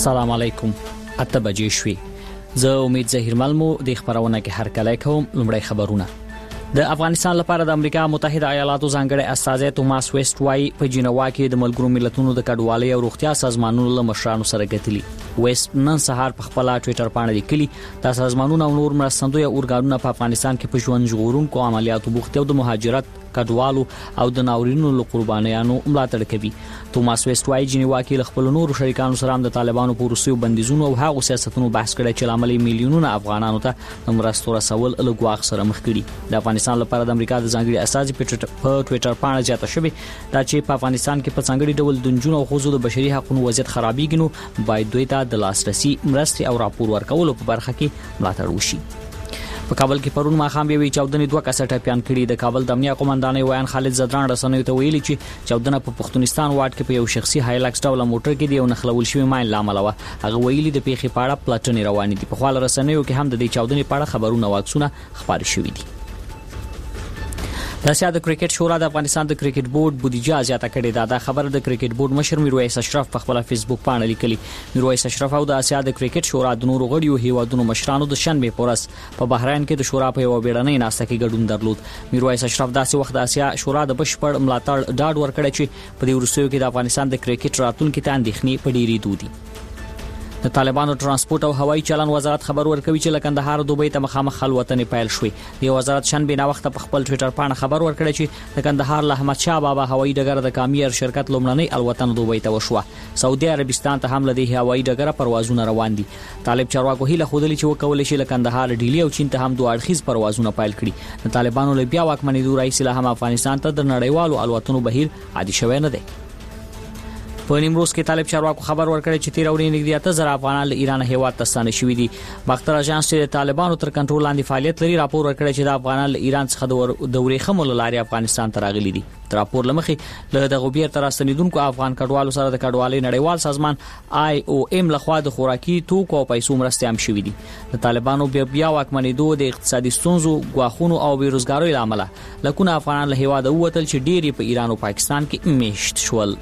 السلام علیکم. 8 بجې شوې. زه امید زهیرمل مو د خبرونه کې هرکلی کوم. لومړی خبرونه. د افغانستان لپاره د امریکا متحده ایالاتو ځانګړي استازی توماس ویسټ وايي په جنیوا کې د ملګرو ملتونو د کډوالۍ او روغتیا سازمانونو له مشرانو سره غتلی. ویسټ نن سهار په خپل ټوئیټر باندې لیکلي دا سازمانونه او نور مرستندوی اورګانونه په افغانستان کې په ژوند ژغورونکو عملیاتو بوخت او د مهاجرت کډوالو او د ناورینونو له قربانیانو ملاتړ کوي. توماس ویسټ وايي جنیوا کې له خپل نورو شریکانو سره د طالبانو په روسیو بندیزونو او هغو سیاستونو بحث کړي چې لامل میلیونونه افغانانو ته د مرستو رسول له ګواښ سره مخ کړي. د افغانستان لپاره د امریکا د ځانګړي استازي په ټوئیټر باندې زیاته شوی دا چې په افغانستان کې په ځانګړي ډول د جنونو او خوځو د بشري حقوقو وضعیت خرابېږي نو باید دوی ته د لاسرسي مرستې او راپور ورکولو په برخه کې ملاتړ وشي. په کابل کې پرون ماخام یوې چاودنې 2 کسټه پیان کړي. د کابل د امنیه قومندانۍ ویان خالد زدران رسنیو ته ویلي چې چاودنه په پښتونستان واټ کې په یو شخصي هایلکس ډول موټر کې دی او نخلول شوی ماین لامل و. هغه ویلي د پیښې په اړه پلټنې روانې دي. په خپل رسنیو کې هم د دې چاودنې په اړه خبرونه واکسونه خبري شوې دي. د اسیا د کرکټ شورا د افغانستان د کرکټ بورډ بودیجه زیاته کړې ده. دا خبر د کرکټ بورډ مشر میرویس اشرف په خپل فیسبوک باندې لیکلي. میرویس اشرف او د اسیا د کرکټ شورا د نورو غړیو هیوادونو مشرانو د شنبه پورس په بحرین کې د شورا په یو بیړنۍ ناسته کې ګډون درلود. میرویس اشرف داسې وخت د اسیا شورا د بشپړ ملاتړ ډاډ ورکړی چې په دې ورسېو کې د افغانستان د کرکټ راتلونکو ته اندېښنې په ډېری دودي. د طالبانو ترانسپورت او هوایي چلن وزارت خبر ورکوي چې له کندهار دوبۍ ته مخامخ خلوتنې پیل شوې. د وزارت شنبه نا وخت په خپل ټوئیټر باندې خبر ورکړی چې د کندهار له احمد شاه بابا هوایي ډګر د کامیر شرکت لومړنۍ الوتنه دوبۍ ته وشوه. سعودي عربستان ته هم له دې هوایي ډګر پروازونه روان دي. طالب چارواکو هیله خوده چې وکول شي له کندهار ډیلی او چین ته هم دوه اړخیز پروازونه پیل کړي. د طالبانو له بیا واکمنۍ دوه رئیس له هم افغانستان ته د نړیوالو الوتنو بهیر عادي شوی نه دی. په نیمروز کې طالب چارواکو خبر ورکړی چې 13 ورځې نږدې 8000 افغانان له ایران هیواد ته ستانه شوي دي. باختر اژانس چې د طالبانو تر کنټرول لاندې فعالیت لري راپور ورکړی چې د افغانان له ایران څخه د ورېخمو لارې افغانستان ته راغلي دي. تر راپور لمخې له دغه بیر تر راستنیدونکو افغان کډوالو سره د کډوالۍ نړیوال سازمان IOM لخوا د خوراکي توکو او پیسو مرستې هم شوې دي. د طالبانو بیا واکمنېدو د اقتصادي ستونزو غواخونو او بیروزګارۍ لامل لکونه افغانان له هیواد ووتل چې ډېری په ایران او پاکستان کې میشت شول.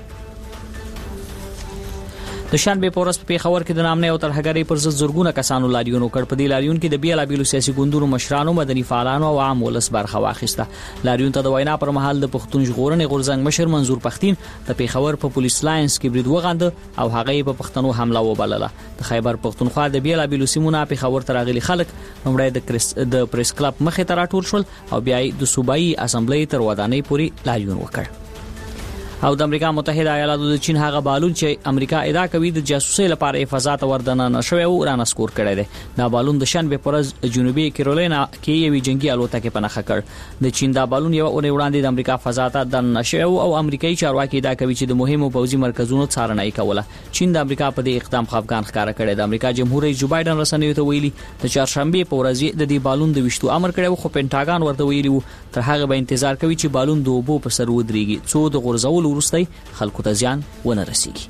د شنبه پورس په پیښور کې د نامنۍ او ترهګرۍ پر ضد زورګونه کسانو لاریون وکړ. په دې لاریون کې د بیلابیلو سیاسي ګوندونو مشرانو، مدني فعالانو او عام ولس برخه واخیسته. لاریون ته د وینا پر مهال د پښتون ژغورنې غورځنګ مشر منظور پښتين د پیښور په پولیس لاینز کې برید وغنده او هغه په پښتنو حمله وبلله. د خیبر پښتونخوا د بیلابیلو سیمونو پیښور ته راغلي خلک لومړی د پریس کلب مخې ته راټول شول او بیا د صوبایي اسمبلی تر ودانۍ پورې لاریون وکړ. او د امریکا متحده ایالاتو د چین هغه بالون چې امریکا ادعا کوي د جاسوسۍ لپاره فضا ته وردننه نشوي او رانسکور کړی دی. دا بالون د شنبه پرز جنوبي کیرولینا کې یوې جنگي الوتکه په نخښه کړ. د چین دا بالون یو اونۍ وړاندې د امریکا فضا ته د نشوي او امریکایي چارواکي ادعا کوي چې د مهمو پوځي مرکزونو څارنه کوله. چین د امریکا په دې اقدام خفګان ښکاره کړی. د امریکا جمهور رئیس جو بایدن رسنیو ته ویلي د چهارشنبه په ورځ د دې بالون د وشتو امر کړی خو پینټاګان ورته ویلي وو تر هغه به انتظار کوي چې بالون د اوبو په سر ودرېږي څو د غورځول وروسته خلکو ته زیان ونه رسیږي.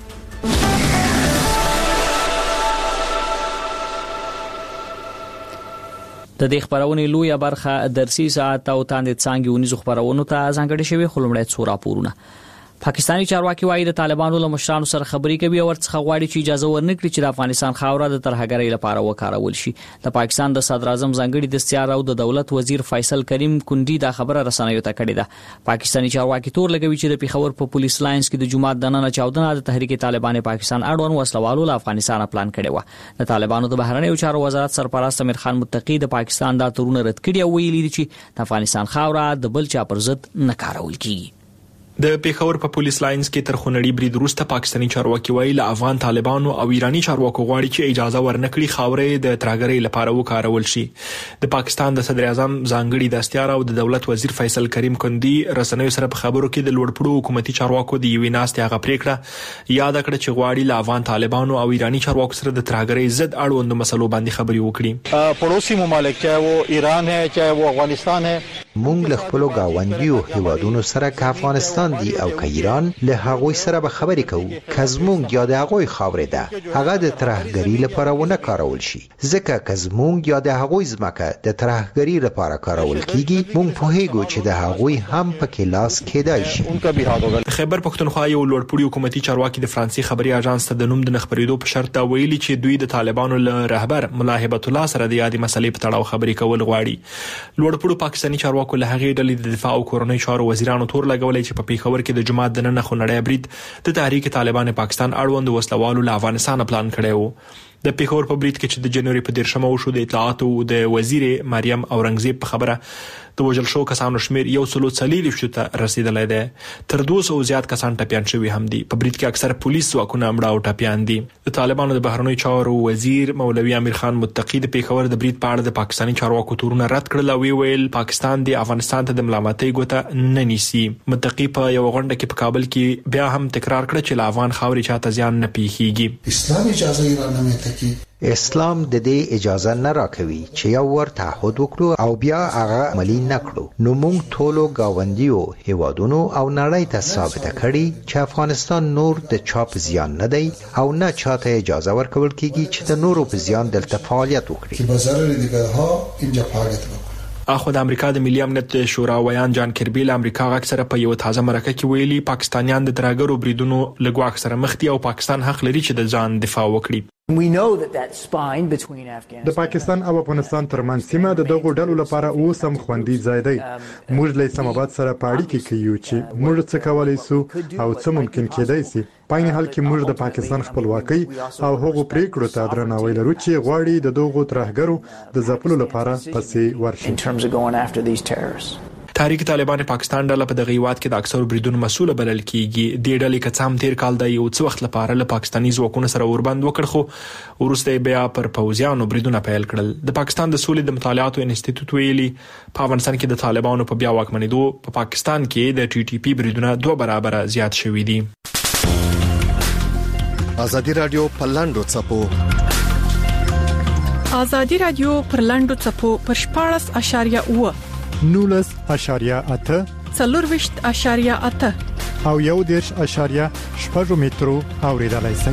د دې خبرونې لویه برخه درسي ساعت او تاند څنګه ونیزو خبرونو ته ځانګړي شوی خلمړی څو راپورونه. پاکستاني چارواکي وايي د طالبانو له مشرانو سره خبرې کوي او ورڅخه غواړي چې اجازه ورنکړي چې د افغانستان خاوره د ترهګرۍ لپاره وکارول شي. د پاکستان د صدر اعظم ځانګړي دستیار او د دولت وزیر فیصل کریم کندي دا خبره رسنیو ته کړې ده. پاکستاني چارواکي تور لګوي چې د پیښور په پولیس لاینز کې د جمعه د نن چاودنه د تحریک طالبان پاکستان اړوند وسلوالو له افغانستان پلان کړی و. د طالبانو د بهرنیو چارو وزارت سرپرست امیر خان متقی د پاکستان دا ترونه رد کړي او ویلي دي چې د افغانستان خاوره د بل چا پر ضد نه کارول کیږي. د پیښور په پولیس لاینز کې تر خونړي برید وروسته پاکستاني چارواکي وایي له افغان طالبانو او ایرانی چارواکو غواړي چې اجازه ورنکړي خاورې د ترهګرۍ لپاره وکارول شي. د پاکستان د صدر اعظم ځانګړي دستیار او د دولت وزیر فیصل کریم کندي رسنیو سره په خبرو کې د لوړپوړو حکومتي چارواکو د یوې ناستې هغه پریکړه یاد کړه چې غواړي له افغان طالبانو او ایرانی چارواکو سره د ترهګرۍ ضد اړوند مسلو باندې خبرې وکړي. پړوسی ممالک چاہے وہ ایران ہے چاہے وہ افغانستان ہے موږ له خپل گاونډیو هیوادونو سره که افغانستان افغانستان دی او که ایران له هغوی سره به خبرې کوو که زمونږ یا د هغوی خاورې ده هغه د ترهګرۍ لپاره ونه کارول شي ځکه که زمونږ یا د هغوی ځمکه د ترهګرۍ لپاره کارول کیږي مونږ پوهیږو چې د هغوی هم پکې لاس کېدای شي. خیبر پښتونخوا یو لوړپوړي حکومتي چارواکي د فرانسې خبري اژانس ته د نوم د نخبرېدو په شرط ویلي چې دوی د طالبانو له رهبر ملا هبت الله سره د یادې مسلې په تړاو خبرې کول غواړي. لوړپوړو پاکستاني چارواکو له هغې ډلې د دفاع او کورنۍ چارو وزیرانو تور لګولې چې په پیښور کې د جماعت د نن خونړی برید د تحریک طالبان پاکستان اړوند وسلوالو له افغانستان پلان کړی و. د پیښور په برید کې چې د جنوري په 13 وشو د اطلاعاتو د وزیر مریم اورنګزیب په خبره د وژل شو کسانو شمیر 140 ته رسیدلی دی. تر 200 زیات کسان ټپیان شوي هم دي. په برید کې اکثر پولیس ځواکونه مړه او ټپیان دي. د طالبانو د بهرنیو چارو وزیر مولوي امیر خان متقی د پیښور د برید په اړه د پاکستاني چارواکو تورونه رد کړل او ویل پاکستان د افغانستان ته د ملامتۍ ګوته نه نیسي. متقی په یو غونډه کې په کابل کې بیا هم تکرار کړ چې له افغان خاورې چاته زیان نه پیښیږي. اسلام اجازه ایران نه متقی اسلام د دې اجازه نه راکوي چې یو ور تعهد وکړو او بیا هغه عملي نه کړو. نو موږ ټولو گاونډیو هیوادونو او نړۍ ته ثابته کړي چې افغانستان نور د چاپ زیان نه دی او نه چاته اجازه ورکول کیږي چې د نورو په زیان دلته فعالیت وکړي. که به ضرر دیگرها اینجا فعالیت وکړي. اخو د امریکا د ملي امنیت شورا ویان جان کربی له امریکا اکثره په یو تازه مرکه کې ویلي پاکستانیان د ترهګرو بریدونو له ګواښ سره مخ دي او پاکستان حق لري چې د ځان دفاع وکړي. د پاکستان او افغانستان ترمنځ سیمه د دغو ډلو لپاره اوس هم خوندي ځای دی. موږ له اسلام آباد سره په اړیکه کې یو چې موږ څه کولی سو او څه ممکن کېدای شي. په عین حال کې موږ د پاکستان خپلواکۍ او هغو پریکړو ته درناوی لرو چې غواړي د دغو ترهګرو د ځپلو لپاره پسې ورشي. تحریک طالبان پاکستان ډله په دغه هیواد کې د اکثرو بریدونو مسؤل بلل کیږي. د ډلې کڅام تیر کال د یو څه وخت لپاره له پاکستاني ځواکونو سره وربند وکړ خو وروسته بیا پر پوځیانو بریدونه پیل کړل. د پاکستان د سولې د مطالعاتو انسټیټیوټ ویلي په افغانستان کې د طالبانو په بیا واکمنېدو په پاکستان کې د ټي ټي پی بریدونه 2 برابر زیات شوي دي. ازادي رادیو په لاندو چپو ازادي رادیو پر لاندو چپو پر 14.9 19.8 40.8 او 1.8 مترو اوریدلای شئ.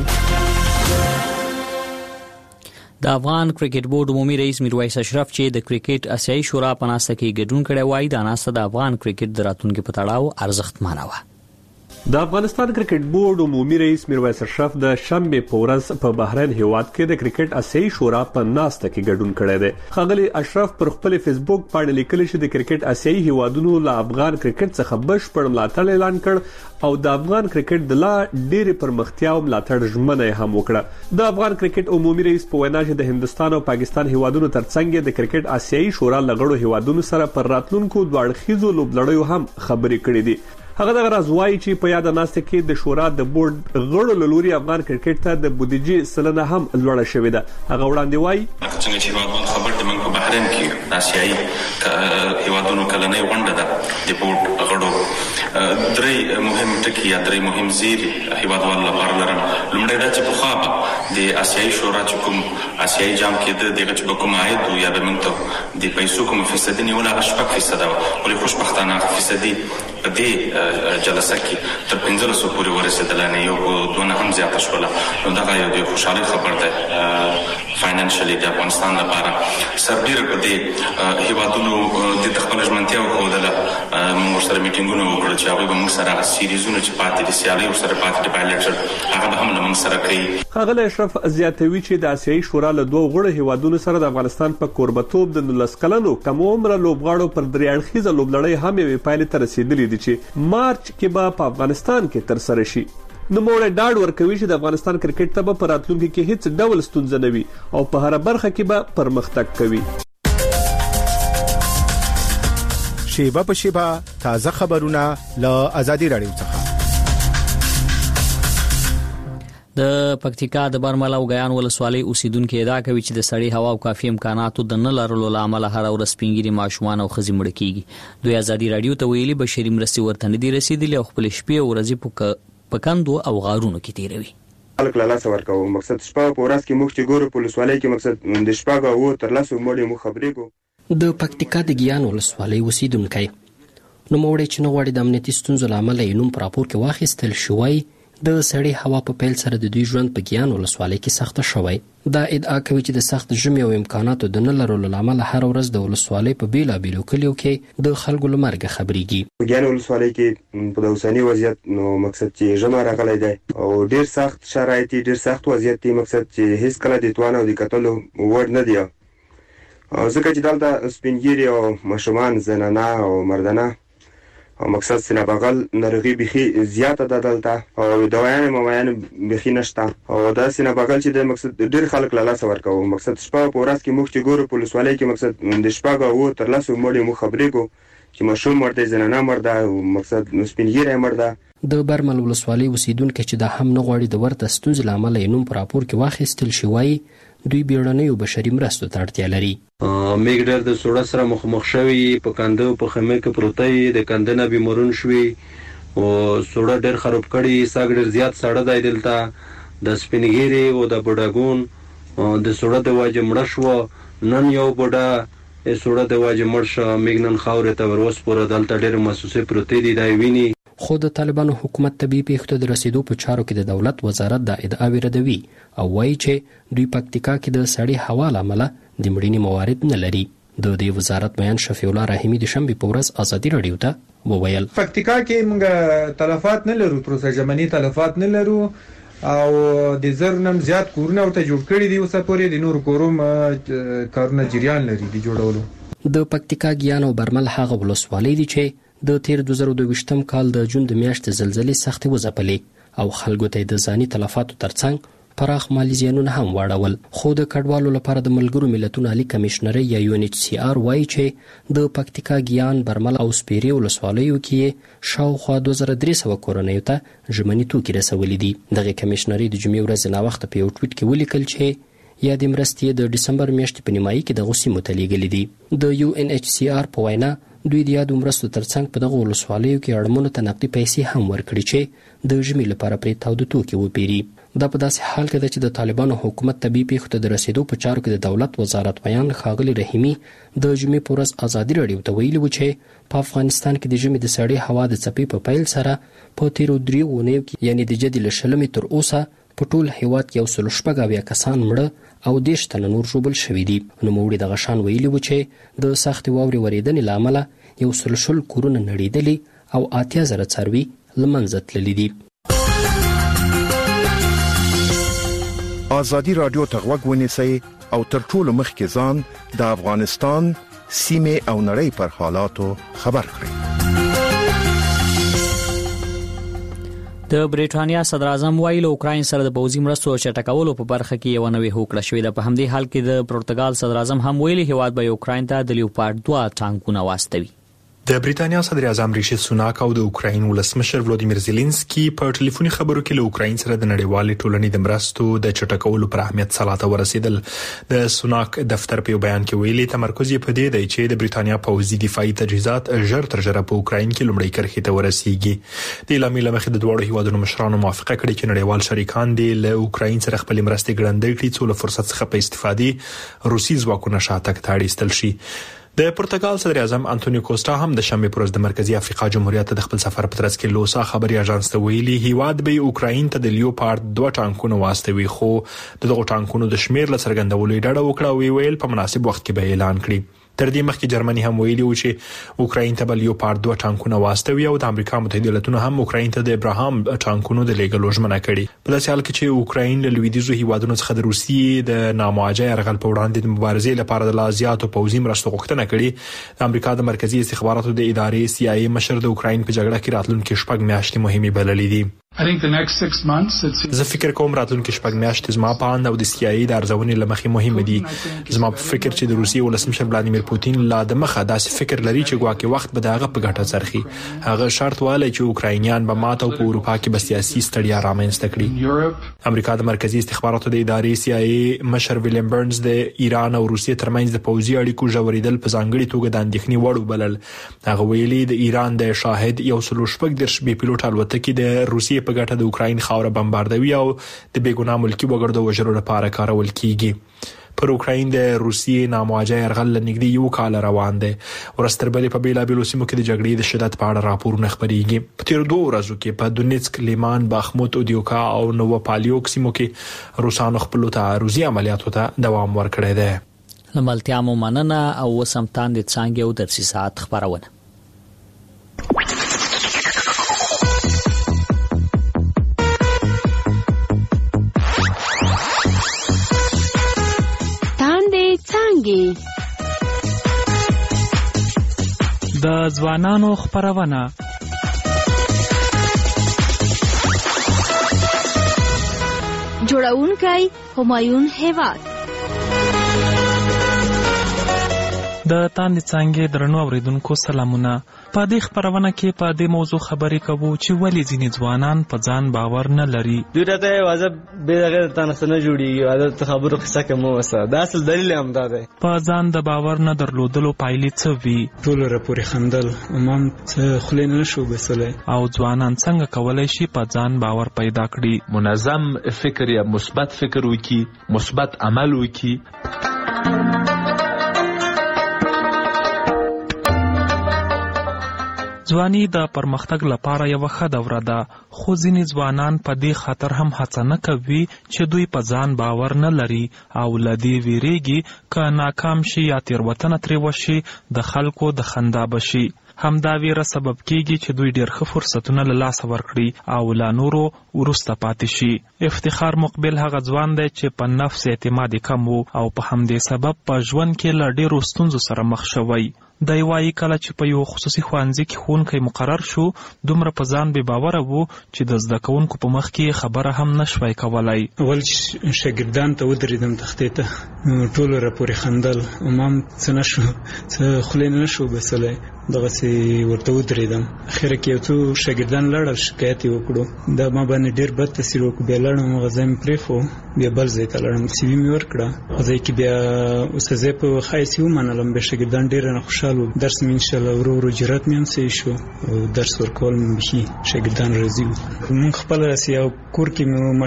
د افغان کرکټ بورډ عمومي رئیس میرویس اشرف چې د کرکټ آسیایي شورا په ناسته کې ګډون کړی وای د ناسته د افغان کرکټ د راتلونکو په تړاو ارزښتمنه و. د افغانستان کرکټ بورډ عمومي رئیس میرویس اشرف د شنبه په ورځ په بحرین هیواد کې د کرکټ آسیایي شورا په ناسته کې ګډون کړی دی. ښاغلي اشرف پر خپل فیسبوک باندې لیکلی چې د کرکټ آسیایي هیوادونو له افغان کرکټ څخه بشپړ ملاتړ اعلان کړ او د افغان کرکټ د لا ډېرې پرمختیا او ملاتړ ژمنه هم وکړه. د افغان کرکټ عمومي رئیس په وینا چې د هندستان او پاکستان هیوادونو ترڅنګ د کرکټ آسیایي شورا لغړو هیوادونو سره پر راتلونکو دوه اړخیزو لوبلړیو هم خبرې کړې دي. هغه د غراز وایي چې په یاد ناسته کې د شورا د بورډ غړو لوري افغان کرکټ ته د بودیجې سلنه هم لوړه شوې ده. هغه وړاندې وایي څنګه چې هیوادونو خبر د من په بحرین کې آسیایي هیوادونو کلنۍ غونډه ده د بورډ غړو درې مهم ټکي یا درې مهم زیري هیوادوالو لپاره لرم. لومړی دا چې پخوا د آسیایي شورا چې کوم آسیایي جام کې دغه چې کوم عاید و یا به موږ ته د پیسو کوم فیصدي نیول هغه 6% و ولې خوشبختانه فیصدي په دې جلسه کې تر 1500 پورې ورسېدل نه یو دونه هم زیاته شوله. نو دا یو خوشاله خبر ده فاینانشلی د افغانستان لپاره. سربېره په دې هیوادونو د خپل ژمنتیا وکړله موږ سره میټینګونه وکړل چې هغه به موږ سره سیریزونه چې پاتې دي سیالي سره پاتې دي بایلټر هغه به هم موږ سره کوي. ښاغلی اشرف زیاتوي چې د آسیایي شورا له دوه غړو هیوادونو سره د افغانستان په کوربتوب د 19 کلنو کم عمره لوبغاړو پر درې اړخیزه لوبلړۍ هم یوې پایلې ته رسېدلې دي چې مارچ کې به په افغانستان کې ترسره شي. نوموړی ډاډ ورکوي چې د افغانستان کرکټ ته به په راتلونکي کې هیڅ ډول ستونزه نه وي او په هره برخه کې به پرمختګ کوي. شیبه په شیبه تازه خبرونه له ازادي رادیو څخه. د پکتیکا د برمل او غیان ولسوالۍ اوسیدونکو ادعا کوي چې د سړې هوا او کافي امکاناتو د نه لرلو لامل هر ورځ سپینګری ماشومان او خزي مړ کیږي. دوی ازادي رادیو ته ویلي بشري مرستي ورته نه دي رسیدلې او خپل شپې او ورځې په کندو او غارونو کې تیروي. خلک له لاسه ورکوو. مقصد شپه په ورځ کې موږ چې ګورو په ولسوالۍ کې مقصد د شپږ او تر لاسو مړې مو خبرې کو. د پکتیکا د غیان ولسوالۍ اوسیدونکو نوموړی چې نه غواړي د امنیتي ستونزو له امله یې نوم په راپور کې واخیستل شوی، د سړې هوا په پیل سره د دوی ژوند په ګیان ولسوالۍ کې سخته شوی. دا ادعا کوي چې د سخت ژمي او امکاناتو د نه لرلو له امله هر ورځ د ولسوالۍ په بیلابیلو کلیو کې د خلکو له مرګه خبرېږي. ګیان ولسوالۍ کې په اوسني وضعیت نو مقصد چې ژمی راغلی دی او ډېر سخت شرایط ډېر سخت وضعیت دی، مقصد چې هیڅ کله د توان او د کتلو وړ نه دی، ځکه چې دلته سپینګیري او ماشومان، زنانه او مردانه او مقصد سینه بغل ناروغي بيخي زیاته ده دلته او دوايان ممایان بيخي نشته او دا سینه بغل چې د مقصد ډېر خلک له لاس ورکو. مقصد شپه په ورځ کې موږ چې ګورو په ولسوالۍ کې مقصد د شپه او تر لاسو مړي مو خبرې کو چې ماشوم مرده، زنانه مرده او مقصد سپینګیری مرده. د برمل ولسوالۍ اوسیدونکو چې دا هم نه غواړي د ورته ستونزې له امله یې نوم په راپور کې واخیستل شوی، دوی بیړنیو بشري مرستو ته اړتیا لري. میګډر د سوړه سره مخ شوی، په کندو په خمه کې پروتای، د کندنه بیمارون شوی او سوړه ډېر خراب کړي، ساګړ زیات ساړه دی دلته، د سپینګيري او د بډاګون د سوړه د واجب مړ شو. نن یو بډا سوړه د واجب مړ شو، میګنن خاورې ته ورس پوره دلته ډېر محسوسه پروتې دي دا ویني. خو د طالبانو حکومت طبي پیښو ته د رسیدو په چارو کې د دولت وزارت د ادعاوې ردوي او وایي چې دوی پکتیکا کې د سړې هوا له امله د مړینې موارد نه لري. د دې وزارت بیان شفیع الله رحیمی د شنبې په ورځ ازادي رادیو ته وویل پکتیکا کې موږ تلفات نه لرو، پروسه ژمنی تلفات نه لرو او د زرنم زیات کورونه ورته جوړ کړي دي، اوس پورې د نور کوروم کارونه جریان لري د جوړولو. د پکتیکا ګیان او برمل هغه ولسوالۍ دي چې د تیر 2022 کال د جون د میاشتې زلزلې سختې وځپلې او خلکو ته د ځاني تلفاتو ترڅنګ پراخ مالی زیانونه هم واړول. خو د کډوالو لپاره د ملګرو ملتونو عالی کمشنري یا UNHCR وایي چې د پکتیکا ګیان، برمل او سپیري ولسوالیو کې شاوخوا 2300 کورنیو ته ژمني توکي رسولي دي. دغه کمشنري د جمعې ورځ نه وخت په یو ټویټ کې ولیکل چې یا د مرستې د ډسمبر میاشتې په نیمایي کې د غوسې متلیږلې دي. د UNHCR په وینا دوی د یادو مرستو ترڅنګ په دغه ولسوالیو کې اړمنو ته نقدي پیسې هم ورکړي چې د ژمي لپاره پرې تاوده توکي وپیري. دا په داسې حال کې ده چې د طالبانو حکومت طبي پیښو ته د رسیدو په چارو کې د دولت وزارت بیان ښاغلي رحیمی د جمعې په ورځ ازادي رادیو ته ویلي و چې په افغانستان کې د ژمي د سړې هوا د څپې په پیل سره په تیرو 3 اونیو کې یعنی د جدي له شلمې تر اوسه په ټول هیواد کې 116 کسان مړه او 10 تنه نور ژوبل شوي دي. نوموړي دغه شان ویلي و چې د سختې واورې ورېدنې له امله 100 کورونه نړېدلي او 80,000 څاروي له منځه تللي دي. ازادي رادیو ته غوږ ونیسئ او تر ټولو مخکې ځان د افغانستان سیمه او نړۍ پر حالاتو خبر کړئ. د بریټانیا صدر اعظم وایي له اوکراین سره د پوځي مرستو چټکولو په برخه کې یو نوې هوکړه شوې ده. په همدې حال کې د پرتګال صدر اعظم هم ویلي هیواد به اوکراین ته د لیوپارډ 2 ټانکونه واستوي. د بریټانیا صدر اعظم ریشي سوناک او د اوکراین ولسمشر ولودیمیر زيلنسکي په ټلیفوني خبرو کې له اوکراین سره د نړیوالې ټولنې د مرستو د چټکولو پر اهمیت صلاته ورسېدل. د سوناک دفتر په بیان کې ویلي تمرکز یې په دې دی چې د بریټانیا پوځي دفاعي تجهیزات ژر تر ژره په اوکراین کې لومړی کرښې ته ورسیږي. د اعلامیې لمخې د دوه هیوادونو مشرانو موافقه کړې چې نړیوال شریکان دې له اوکراین سره خپل مرستې ګړندۍ کړي څو له فرصت څخه په استفادې روسي ځواکونه شاتګ ته اړ ایستل شي. د پرتګال صدر اعظم انټونیو کوسټا هم د شنبې پر ورځ د مرکزی افریقا جمهوریت د خپل سفر په ترڅ کې لوسا خبري اژانس ته ویلي هیواد به اوکراین ته د لیوپارډ 2 ټانکونه واستوي، خو دغه ټانکونو د شمیر له څرګندولو ډډه وکړه او ویل په مناسب وخت کې به اعلان کړي. تر دې مخکې جرمني هم ویلي و چې اوکراین ته به لیوپارډ 2 ټانکونه واستوي او د امریکا متحده ایالاتونو هم اوکراین ته د ابراهام ټانکونو د لیږلو ژمنه کړې. په داسې حال کې چې اوکراین له لویدیځو هیوادونو څخه د روسیې د نامواجه یرغل په وړاندې د مبارزې لپاره د لازیاتو پوځي مرستو غوښتنه کړې. د امریکا د مرکزی استخباراتو د ادارې CIA مشر د اوکراین په جګړه کې راتلونکي 6 میاشتې مهمه بللې دي. زه فکر کوم راتلونکي 6 میاشتې زما په اند او د CIA د ارزونې لمخې مهمه دي. زما په فکر چې د روسیې ولسمشر ولادیمیر پوتین لا د مخه داسې فکر لري چې ګواکې وخت به دغه په ګټه څرخي. هغه شرط والی چې اوکراینیان به ماته په اروپا کې به سیاسي ستړیا رامنځته کړي. امریکا د مرکزی استخباراتو د ادارې CIA مشر ویلیام برنز د ایران او روسیې ترمنځ د پوځي اړیکو ژورېدل په ځانګړي توګه د اندېښنې وړ وبلل. هغه ویلي د ایران د شاهد 114 بي پيلوټ الوتکې د روسیې په ګټه د اوکراین خاوره بمباردوي او د بیګناه ملکی وګړو د وژلو لپاره کارول کیږي. پر اوکراین د روسیې نامواجه يرغل لنګدي یو کال روان دی. ورستربلې په بیلابیلو سیمو کې د جګړې د شدت په اړه راپورونه خبريږي. په تیر 2 ورځو کې په دونیتسک، لیمان، باخموت، اودیوکا او نووپالیوک سیمو کې روسانو خپل تعرضي عملیاتو ته دوام ورکړی دی. لملتیا مو مننه او وسمتان د څنګه او درسي ساعت خبرونه. تاندې څنګه د ځوانانو خبرونه جوړونکي همایون هیواد د تاندې څنګه درنو اوریدونکو سلامونه. په دې خبرونه کې په دې موضوع خبرې کوو چې ولې ځینې ځوانان په ځان باور نه لري. دوی راته واځه به دغه تاسو نه جوړیږي عادت خبرو قصه کوم وسه دا اصل دلیل هم دا دی. په ځان د باور نه درلودلو پایلې څه وي؟ ټول راپورې خندل امام څه خلین نه شو بسله. او ځوانان څنګه کولای شي په ځان باور پیدا کړي؟ منظم فکر یا مثبت فکر وکړي، مثبت عمل وکړي. ځواني د پرمختګ لپاره یو ښه دوره ده، خو ځینې ځوانان په دې خاطر هم هڅه نه کوي چې دوی په ځان باور نه لري او له دې ویریږي که ناکام شي یا تېروتنه ترې وشي د خلکو د خندا بشي. همدا ویره سبب کیږي چې دوی ډېر ښه فرصتونه له لاسه ورکړي او لا نورو وروسته پاتې شي. افتخار مقبل هغه ځوان دی چې په نفس اعتماد کم وو او په همدې سبب په ژوند کې له ډېرو ستونزو سره مخ شوی. دی وایي کله چې په یو خصوصي ښوونځي کې ښوونکی مقرر شو دومره په ځان بې باوره وو چې د زده کوونکو په مخ کې خبره هم نشوی کولی. اول شاګردان ته ودرېدم تختې ته ټول راپورې خندل امام څه نشو څه خولې نه شو بسلی دغسې ورته ودرېدم. اخره کې یو څو شاګردان لاړل شکایت یې وکړو دا ما باندې ډېر بد تاثیر وکړو. بیا لاړم هغه ځای مې پرېښو بیا بل ځای ته لاړم سی وي مې ورکړه. هغه ځای کې بیا استاذۍ په ښه حیث یې ومنلم. بیا شاګردان ډېر رانه خوشحال درس مې انشاءالله ورو ورو جرأت مې هم صحیح شو او درس ورکول مې بیخي شاګردان راضي وو. موږ خپله راسي یو کور کې مې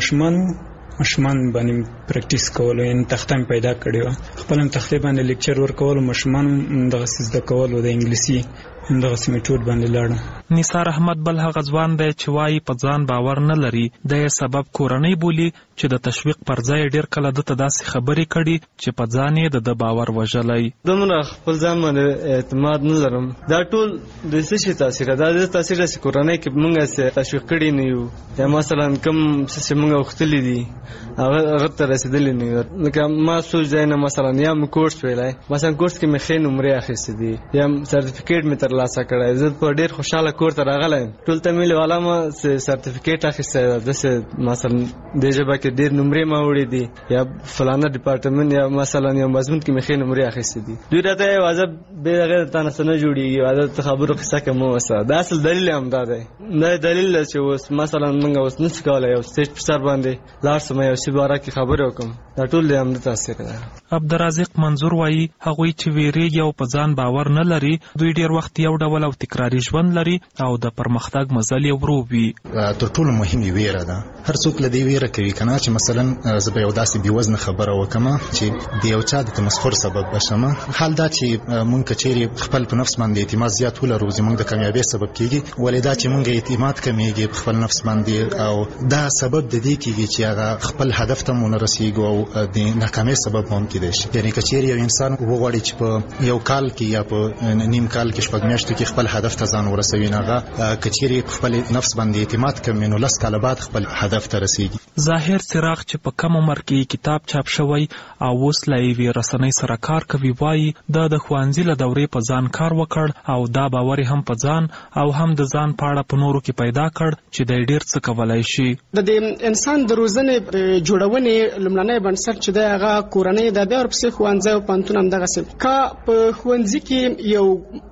ماشومان باندې پریکټیس کولو یعنې تخته مې پیدا کړې وه. خپله مې تختې باندې لیکچر ورکولو ماشومان دغسې زده کولو د انګلیسي همدغسې میټود باندې لاړم. نثار احمد بل هغه ځوان دی چې وایي په ځان باور نه لري. د یې سبب کورنۍ بولي چې د تشویق پر ځای ډېر کله دته داسې خبرې کړي چې په ځان یې د باور وژلی. دومره خپل ځان باندې اعتماد نه لرم. دا ټول د څه شي تاثیر ده؟ دا د تاثیر چې کورنۍ کې موږ تشویق کړي نه یو یا مثلا کوم څه چې موږ غوښتلي دي هغه ته رسېدلي نه یو. لکه ما څو ځای نه مثلا یا مې کورس ویلی مثلا کورس کې مې ښې نمرې اخیستې دي یا سرټیفیکیټ مې ترلاسه کړی. زه په ډېر خوشحاله کور ته راغلی ټول ته مې والا ما سرټیفیکیټ اخیستی ده داسې مثلا دې ژبه کې ډېر نمرې ما وړي دي یا فلانه ډپارټمنټ یا مثلا یو مضمون کې مې ښې نمرې اخیستې دي. دوی راته واځه بې هغې تا نه څه نه جوړېږي واځه ته خبرو قصه کې مه اوسه. دا اصل دلیل هم دا دی. دا دلیل دی چې اوس مثلا موږ اوس نشو کولی یو سټیج په سر باندې لاړ شم یو شي باره کې خبرې وکړم. دا ټول د همده تاثیر دی. عبدالرازق منظور وایي هغوی چې ویریږي او په ځان باور نه لري دوی ډېر وخت یو ډول او تکراري ژوند لري او د پرمختګ مزل یې ورو وي. تر ټولو مهم یې ویره ده. هر څوک له دې ویره کوي که نه چې مثلا زه به یو داسې بېوزنه خبره وکړم چې د یو چا د تمسخر سبب بشم. حال دا چې مونږ که چیرې خپل په نفس باندې اعتماد زیات ولرو زموږ د کامیابۍ سبب کیږي. ولې دا چې مونږ اعتماد کمیږي په خپل نفس باندې او دا سبب د دې کیږي چې هغه خپل هدف ته مونږ رسیږو او د ناکامۍ سبب هم کیدای شي. یعنې که چیرې یو انسان وغواړي چې په یو کال کې یا په نیم کال کې شپږ میاشتو کې خپل هدف ته ځان ورسوي نو هغه که چیرې په خپل نفس باندې اعتماد کوي نو 10 کاله بعد خپل هدف ته رسیږي. ظاهر څراغ چې په کم عمر کې کتاب چاپ شوی او اوس له یوې رسنۍ سره کار کوي وایي د ښوونځي له دورې په ځان کار وکړ او دا باور هم په ځان او هم د ځان په اړه په نورو کې پیدا کړ چې دی ډېر څه کولی شي. د انسان د روزنې جوړونې لومړنی بنسټ چې دی هغه کورنۍ ده بیا ورپسې ښوونځی او پوهنتون همدغسې. که په ښوونځي کې یو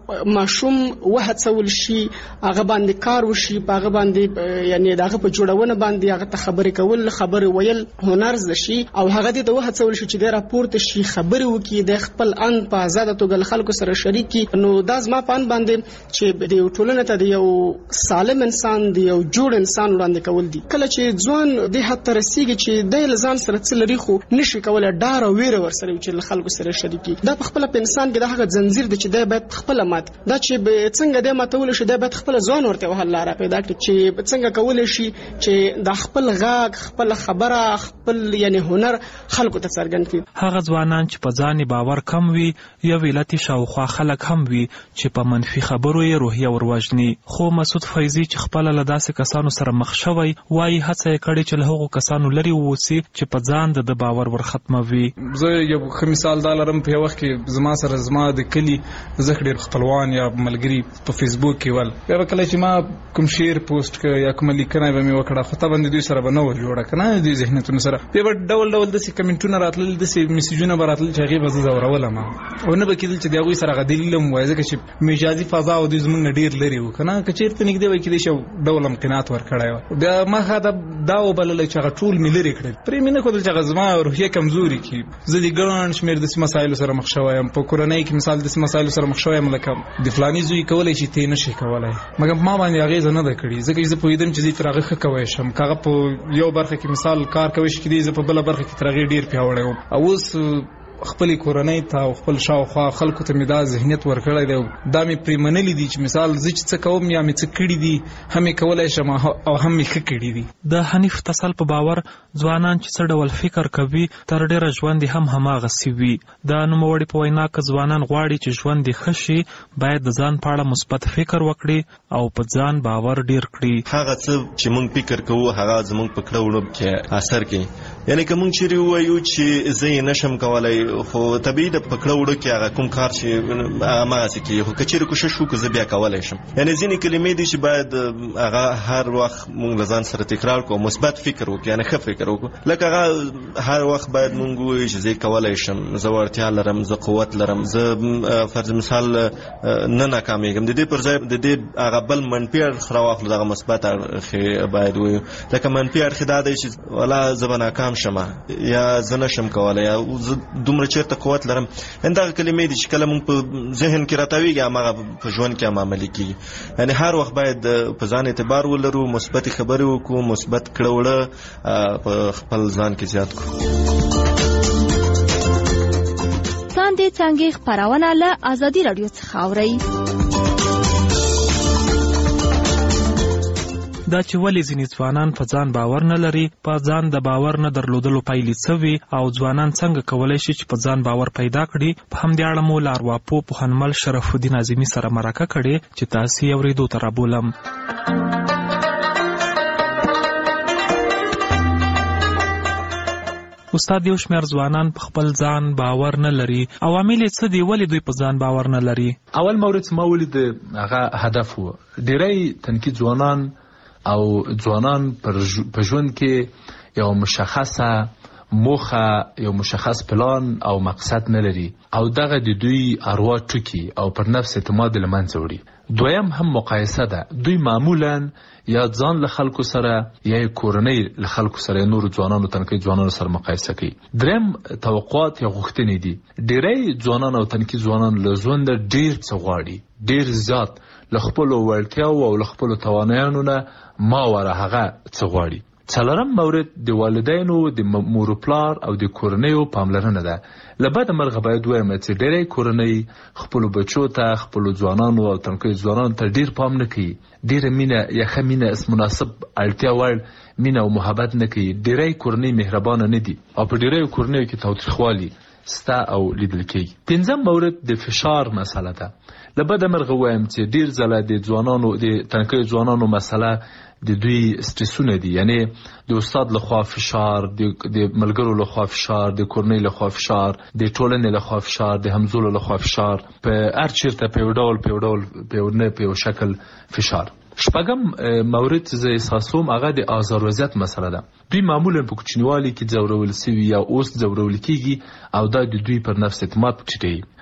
ماشوم وهڅول شي هغه باندې کار وشي هغه باندې یعنی دغه په جوړونه باندې هغه ته خبرې کول خبرې ویل هنر زشي او هغه دې ته وهڅول شي چې د راپورټ شي خبرې وکړي د خپل ان په آزاد توګه خلکو سره شریکي نو دا زما په ان باندې چې د ټولنې ته د یو سالم انسان دی یو جوړ انسان وړاندې کول دي کله چې ځوان د حتی رسیږي چې د لزان سره څه لري خو نشي کولای ډار او ویره ورسره چې خلکو سره شریکي دا په خپل په انسان کې د هغه زنجیر دی چې د باید خپل مات دا چې څنګه د ماتول شي د باید خپل ځوان ورته حل لاره پیدا کړي چې څنګه کول شي چې د خپل غاګ خپل خبره خپل یعنی هنر خلکو ته څرګند کړي هغه ځوانان چې په ځان باور کم وي یا ویلتي شاوخوا خلک هم وي چې په منفي خبرو یې روحیه وروجني خو مسعود فیضی چې خپل له داسې کسانو سره مخ شوی وایي هڅه یې کړې چې له هغو کسانو لرې ووسي چې په ځان د باور ورختموي زه یو ښه مثال دا لرم په یو وخت کې زما سره زما د کلي زه ډېر خپلوان یا ملګري په فیسبوک کې ول بیا کله چې ما کوم شعر پوسټ کړ یا کوم لیکنه به مې وکړه خو ته باندې دوی سره به نه جوړه کنه دوی ذهنیتونو سره بیا به ډول داسې کمنټونه راتلل داسې میسیجونه به راتلل چې هغې به زه ځورولم او نه به کېدل چې د هغوی سره هغه دلیل هم وایي ځکه چې مجازي فضا او دوی زموږ نه ډېر لرې وو که نه که چېرته نږدې وای کېدای شي ډول هم قناعت ورکړی وه بیا ما دا وبللی چې هغه ټول مې لرې کړل پرې مې نه ښودل چې هغه زما روحیه کمزوري کړي زه د ګڼ شمېر داسې مسایلو سره مخ شوی یم په کورنۍ کې مثال داسې مسایلو سره مخ شوی یم لکه د فلاني زوی کولی شي ته یې نه شي کولی مګر ما باندې اغېزه نه ده کړې ځکه چې زه پوهېدم چې زه تر هغه ښه کوی شم که هغه په یو برخه کې مثال کار کوی شي کېدای زه په بله برخه کې تر هغې ډېر پیاوړی وم او اوس خپل کورنۍ ته او خپل شاوخوا خلکو ته مې دا ذهنیت ورکړی دی دا مې پرې منلي دي چې مثال زه چې څه کوم یا مې څه کړي دي هم یې کولی شم او هم مې ښه کړي دي د حنیف تسل په باور ځوانان چې څه ډول فکر کوي تر ډېره ژوند یې هم هماغسې وي د نوموړي په وینا که ځوانان غواړي چې ژوند یې ښه شي باید د ځان په اړه مثبت فکر وکړي او په ځان باور ډېر کړي هغه څه چې موږ فکر کوو هغه زموږ په کړه وړو کې اثر کوي یعنی که موږ چیرې ووایو چې زه یې نشم کولی خو طبیعي د پکړه وړو کې هغه کوم کار چې هماغسې کېږي خو که چیرې کوشش وکړو زه بیا کولی شم یعنې ځینې کلمې دي چې باید هغه هر وخت موږ له ځان سره تکرار کړو مثبت فکر وکړو یعنې ښه فکر وکړو لکه هغه هر وخت باید موږ ووایو چې زه یې کولی شم زه وړتیا لرم زه قوت لرم زه فرض مثال نه ناکامېږم د دې پر ځای د دې هغه بل منفي اړخ راواخلو دغه مثبت اړخ باید ووایو لکه منفي اړخ دا دی چې والا زه به ناکام شم یا زه نشم کولی یا زه دومره چېرته قوت لرم دغه کلمې دي چې کله موږ په ذهن کې راټاوېږي هماغه په ژوند کې هم عملي کېږي یعنې هر وخت باید په ځان اعتبار ولرو مثبتې خبرې وکړو مثبت کړه وړه په خپل ځان کې زیات کړو څاندې څانګې خپرونه له ازادي راډیو څخه اورئ دا چې ولې ځینې ځوانان په ځان باور نه لري په ځان د باور نه درلودلو پایلې څه وي او ځوانان څنګه کولی شي چې په ځان باور پیدا کړي په همدې اړه مو له ارواپوه پوهنمل شرف الدین اعظمي سره مرکه کړې چې تاسې یې اورېدو ته رابولم استاد یو شمېر ځوانان په خپل ځان باور نه لري عوامل یې څه دي ولې دوی په ځان باور نه لري اول مورد ما ولید هغه هدف و ډېری تنکي ځوانان او ځوانان په ژوند کې یو مشخصه موخه یو مشخص پلان او مقصد نه لري او دغه د دوی اروا ټوکي او پر نفس اعتماد له منځه وړي دویم هم مقایسه ده دوی معمولا یا ځان له خلکو سره یا کورنۍ له خلکو سره نور ځوانانو تنکي ځوانانو سره مقایسه کوي دریم توقعات یا غوښتنې دي ډېری ځوانان او تنکي ځوانان له ژونده ډېر څه غواړي ډېر زیات له خپلو وړتیاو او له خپلو توانایانو نه ما وره هغه څه غواړي څلورم مورد د والدینو د مور پلار او د کورنیو پاملرنه ده له بده مرغه باید وایم چې ډېری کورنۍ خپلو بچو ته خپلو ځوانانو او تنکیو ځوانانو ته ډېر پام نه کوي ډېره مینه یا ښه مینه مناسب اړتیا وړ مینه او محبت نه کوي ډېری کورنۍ مهربانه نه دي او په ډېریو کورنیو کې تاوتریخوالي ستا او لیدل کېږي پنځم مورد د فشار مسله ده له بده مرغه وایم چې ډېر ځله د ځوانانو د تنکیو ځوانانو مسله د دوی سټرسونه دي یعنی د استاد لخوا فشار د ملګرو لخوا فشار د کورنۍ لخوا فشار د ټولنې لخوا فشار د همزولو لخوا فشار په هر چیرته په یو شکل فشار شپږم مورد زه احساسوم هغه د آزار وضعیت مسله ده دوی معمولا په کوچنیوالي کې ځورول سوي یا اوس ځورول کېږي او دا د دوی پر نفس اعتماد ټیټوي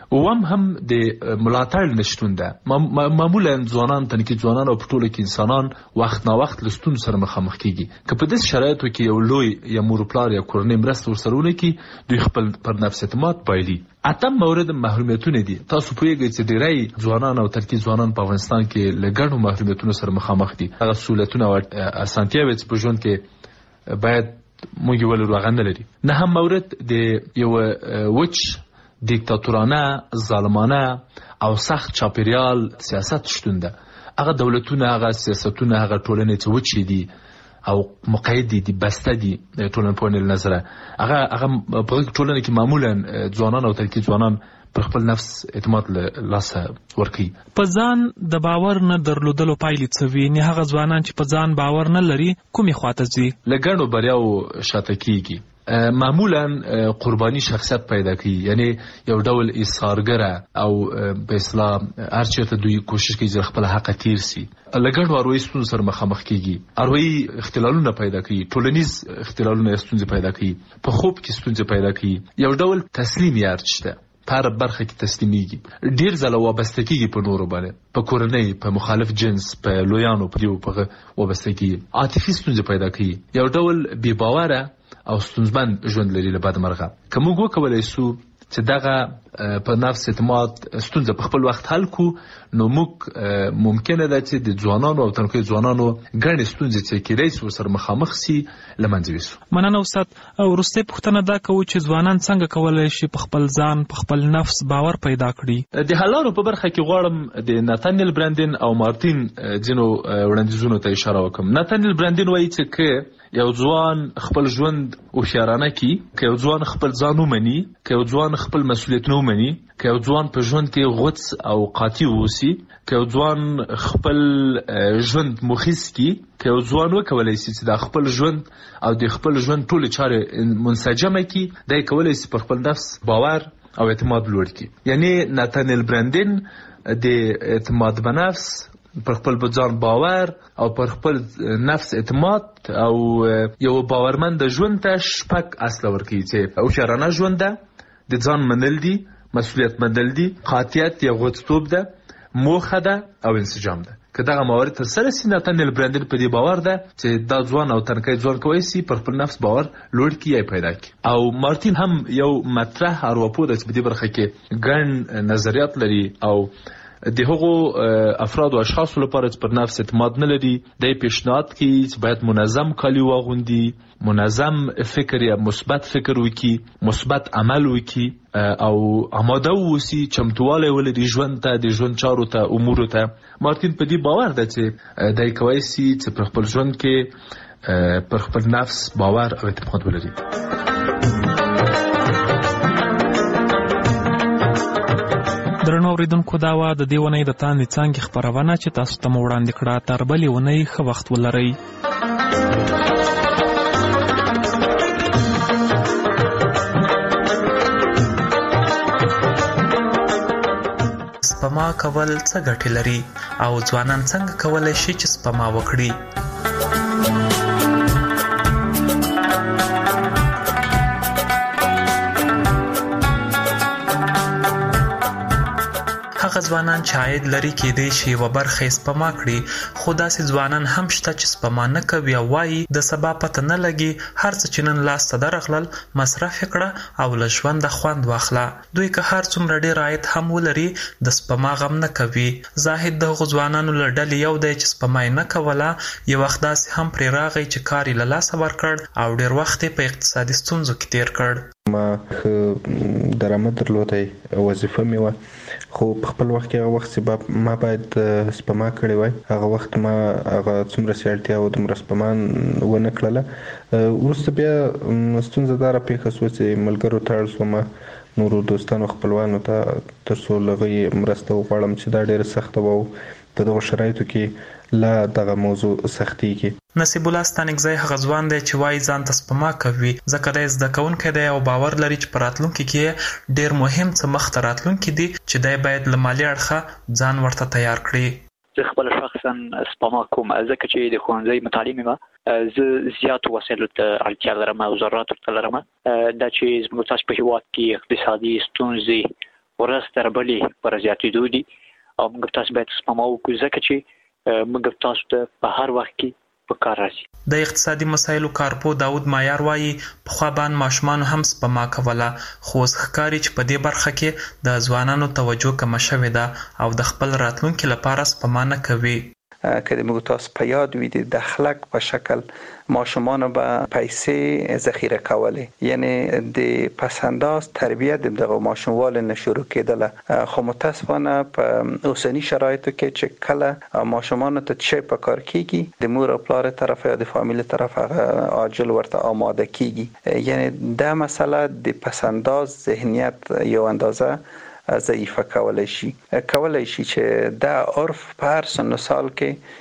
وهم د ملاتړ نشټون ده. معمولا ځوانان تنکي ځوانان او په ټوله کې انسانان وخت نا وخت له ستونزو سره مخامخ کیږي. که په داسې شرایطو کې یو لوی یا مور پلار یا کورنۍ مرسته ورسره ونه کړي دوی خپل پر نفس اعتماد بایلي. اتم مورد محرومیتونه دي. تاسو پوهیږئ چې ډیری ځوانان او ترکي ځوانان په افغانستان کې له ګڼو محرومیتونو سره مخامخ دي. هغه سہولتونه او اسانتیاوې چې په ژوند کې باید موږ ولرو هغه نه لري. نهم مورد د یو وچ دیکتاتورانه ظالمانه او سخت چاپیریال سیاست شتون ده. هغه دولتونه هغه سیاستونه هغه ټولنې چې وچې دي او مقید دي بسته دي ټولنپوهنې له نظره هغه په ټولنه کې معمولا ځوانان او ترکي ځوانان پر خپل نفس اعتماد لاسه ورکوي. په ځان د باور نه درلودلو پایلې څه وي؟ نه هغه ځوانان چې په ځان باور نه لري کومې خواته ځي؟ له ګڼو بریاو شاته کیږي. معمولا قربانی شخصیت پیدا کوي، یعنی یو ډول ایثارګره او په اصطلاح هر چیرته دوی کوشش کوي چې خپل حق تیر سي. لګړ واروي ستونزې سره مخامخ کیږي، اروي اختلالونه پیدا کوي، ټولنیز اختلالونه ستونزې پیدا کوي، په خوب کې ستونزې پیدا کوي. یو ډول تسلیم یارچته پر برخه کې تسلیميږي، ډیر ځله وابسته کیږي په نورو باندې، په کورنۍ، په مخالف جنس، په لویانو په دیو په وابسته کیږي، عاطفي ستونزې پیدا کوي، یو ډول بې باوره او ستونزمن ژوند لري له بد مرغه. که موږ وکولای شو چې دغه په نفس اعتماد ستونزه په خپل وخت حل کو، نو موږ ممکنه ده چې د ځوانانو او تنکي ځوانانو ګڼې ستونزې چې کېدای شي ورسره مخامخ سي له منځه یوسو. مننه استاد. وروستۍ پوښتنه دا کوو چې ځوانان څنګه کولی شي په خپل ځان په خپل نفس باور پیدا کړي؟ د حل لارو په برخه کې غواړم د ناتانیل برانډین او مارتین ځینو وړاندیزونو ته اشاره وکړم. ناتانیل برانډین وایي چې که یو ځوان خپل ژوند هوښیارانه کړي، که یو ځوان خپل ځان ومني، که یو ځوان خپل مسؤلیتونه ومني، که یو ځوان په ژوند کې غوڅ او قاطع واوسي، که یو ځوان خپل ژوند مخیس کړي، که یو ځوان وکولای شي چې د خپل ژوند او د خپل ژوند ټولې چارې منسجمه کړي، دی کولی شي پر خپل نفس باور او اعتماد لوړ کړي. یعنی ناتانیل برانډین د اعتماد په نفس، پر خپل ځان باور او پر خپل نفس اعتماد او یو باورمند ژوند ته شپږ اصل ورکوي چې هوښیارانه ژوند ده، د ځان منل دي، مسؤلیت منل دي، قاطعیت یا غوڅتوب ده، موخه ده او انسجام ده. که دغه موارد تر سره سي، ناتانیل برانډین په دې باور ده چې دا ځوان او تنکی ځوان کولی شي پر خپل نفس باور لوړ کړي یا پیدا کړي. او مارتین هم یو مطرح ارواپوه ده چې په دې برخه کې ګڼ نظریات لري او د هغو افراد او اشخاصو لپاره چې پر نفس اعتماد نه لري، دی پیشنهاد کوي چې باید منظم کالي واغوندي، منظم فکر یا مثبت فکر وکړي، مثبت عمل وکړي او آماده واوسي، چمتوالی ولري ژوند ته، د ژوند چارو ته، امورو ته. مارتین په دې باور ده چې دی کولی شي چې پر خپل ژوند کې پر خپل نفس باور او اعتماد ولري. درنو اوریدونکو، دا وه د دې اونۍ د تاندې څانګې خپرونه چې تاسو ته مو وړاندې کړه. تر بلې اونۍ ښه وخت ولرئ. سپما کول څه ګټې لري او ځوانان څنګه کولی شي چې سپما وکړي؟ هغه ځوانان چې عاید لري کېدای شي یوه برخه یې سپما کړي، خو داسې ځوانان هم شته چې سپما نه کوي او وایي د سبا پته نه لګي، هر څه چې نن لاس ته درغلل مصرف یې کړه او له ژونده خوند واخله. دوی که هر څومره ډېر عاید هم ولري د سپما غم نه کوي. زاهد د هغو ځوانانو له ډلې یو دی چې سپما یې نه کوله، یو وخت داسې هم پرې راغی چې کار یې له لاسه ورکړ او ډېر وخت یې په اقتصادي ستونزو کې تیر کړ. ما درآمد درلودی، وظیفه مې وه، خو په خپل وخت کې هغه وخت چې ما باید سپما کړې وای، هغه وخت ما هغه څومره چې اړتیا وه دومره سپما ونه کړله. وروسته بیا ستونزه دا راپېښه شوه چې ملګرو ته اړ شوم، نورو دوستانو خپلوانو ته، تر څو له هغوی مرسته وغواړم چې دا ډېره سخته وه او په دغو شرایطو کې لا دغه موضوع سختیږي. نصیب الله ستانکزی هغه ځوان دی چې وایي ځان ته سپما کوي ځکه دی زده کوونکی دی او باور لري چې په راتلونکي کې ډېر مهم څه مخته راتلونکي دي چې دی باید له مالي اړخه ځان ورته تیار کړي. زه خپل شخصا سپما کوم ځکه چې د ښوونځي متعلم یم، زه زیاتو وسایلو ته اړتیا لرم او ضروراتو ته لرم. دا چې زموږ تاسو په هېواد کې اقتصادي ستونزې ورځ تر بلې پر زیاتېدو دي او موږ تاسو باید سپما وکړو ځکه چې موږ تاسو ته په هر وخت کې په کار راځي. د اقتصادي مسایلو کارپو داود مایار وایي پخوا باندې ماشومان هم سپما کوله خو اوس ښکاري چې په دې برخه کې د ځوانانو توجه کمه شوې ده او د خپل راتلونکي لپاره سپما نه کوي. که د موږ تاسو په یاد وي د دخلک په شکل ماشومان به پیسې ذخیره کولې، یعنی د پسنداز تربیت دغه ماشوموال نه شروع کېدله، خو متاسفانه په اوسنی شرایطو کې چې کله ماشومان ته څه په کار کیږي د مور او پلار طرف یا د فامیل طرف هغه عاجل ورته آماده کیږي، یعنی دا مسله د پسنداز ذهنیت یو اندازه ضعیفه کولای شي چې دا عرف په هر سن و سال کې